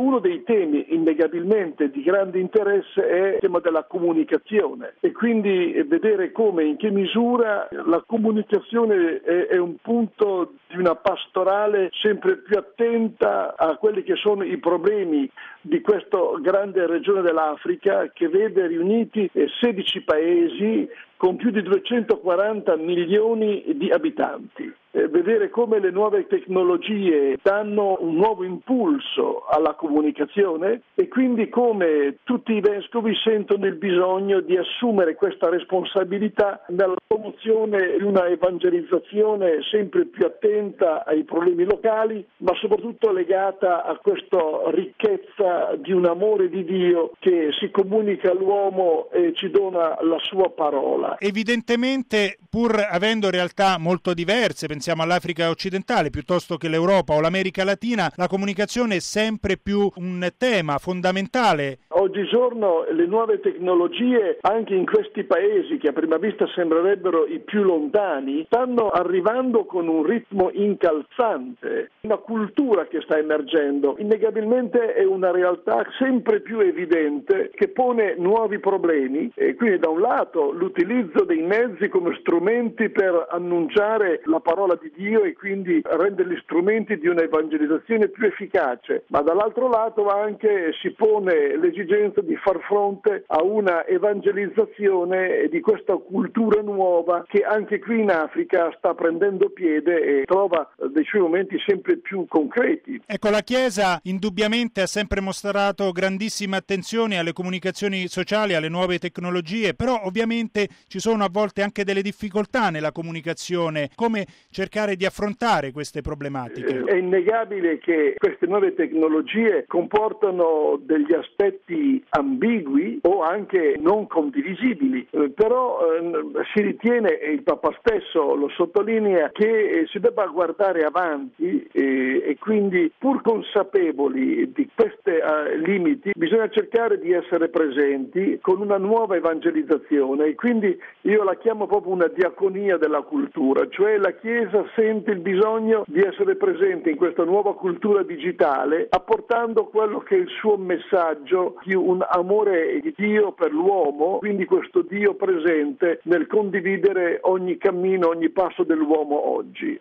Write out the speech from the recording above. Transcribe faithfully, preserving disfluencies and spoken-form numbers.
uno dei temi innegabilmente di grande interesse è il tema della comunicazione e quindi vedere come, in che misura la comunicazione è, è un punto di una pastorale sempre più attenta a quelli che sono i problemi di questa grande regione dell'Africa che vede riuniti sedici paesi con più di duecentoquaranta milioni di abitanti. Eh, vedere come le nuove tecnologie danno un nuovo impulso alla comunicazione e quindi come tutti i vescovi sentono il bisogno di assumere questa responsabilità nella promozione di una evangelizzazione sempre più attenta ai problemi locali, ma soprattutto legata a questa ricchezza di un amore di Dio che si comunica all'uomo e ci dona la sua parola. Evidentemente, pur avendo realtà molto diverse, pensiamo all'Africa occidentale piuttosto che l'Europa o l'America Latina, la comunicazione è sempre più un tema fondamentale. Oggigiorno le nuove tecnologie, anche in questi paesi che a prima vista sembrerebbero i più lontani, stanno arrivando con un ritmo incalzante. Una cultura che sta emergendo, innegabilmente è una realtà sempre più evidente che pone nuovi problemi e quindi da un lato l'utilizzo dei mezzi come strumenti per annunciare la parola di Dio e quindi renderli strumenti di un'evangelizzazione più efficace, ma dall'altro lato anche si pone l'esigenza di far fronte a una evangelizzazione di questa cultura nuova che anche qui in Africa sta prendendo piede e trova dei suoi momenti sempre più concreti. Ecco, la Chiesa indubbiamente ha sempre mostrato grandissima attenzione alle comunicazioni sociali, alle nuove tecnologie, però ovviamente ci sono a volte anche delle difficoltà nella comunicazione. Come cercare di affrontare queste problematiche? È innegabile che queste nuove tecnologie comportano degli aspetti ambigui o anche non condivisibili, però eh, si ritiene, e il Papa stesso lo sottolinea, che eh, si debba guardare avanti eh, e quindi pur consapevoli di questi eh, limiti bisogna cercare di essere presenti con una nuova evangelizzazione e quindi io la chiamo proprio una diaconia della cultura, cioè la Chiesa sente il bisogno di essere presente in questa nuova cultura digitale apportando quello che è il suo messaggio di un amore di Dio per l'uomo, quindi questo Dio presente nel condividere ogni cammino, ogni passo dell'uomo oggi.